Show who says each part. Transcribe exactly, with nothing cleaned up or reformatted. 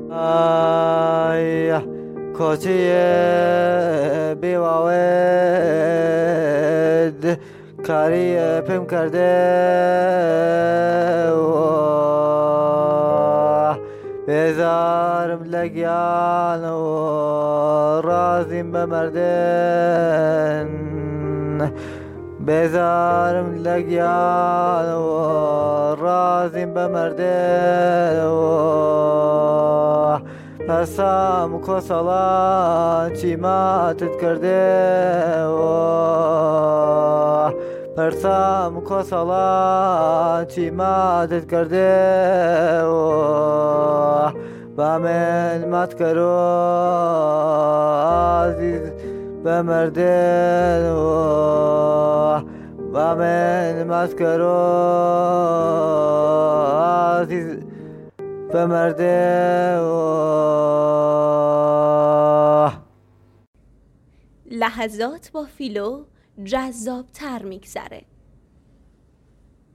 Speaker 1: آی کوچه بیواید کاری پیم کرده و بزارم لگیان و رازیم بمردن بزارم لگیان و رازیم بمردن و پسام کسالان چی ماتت کرده و پرسام کسالان چی ماتت کرده و با من مات کرو عزیز بمردن و با من مات کرو عزیز بمرده و
Speaker 2: لحظات با فیلو جذاب تر میگذره.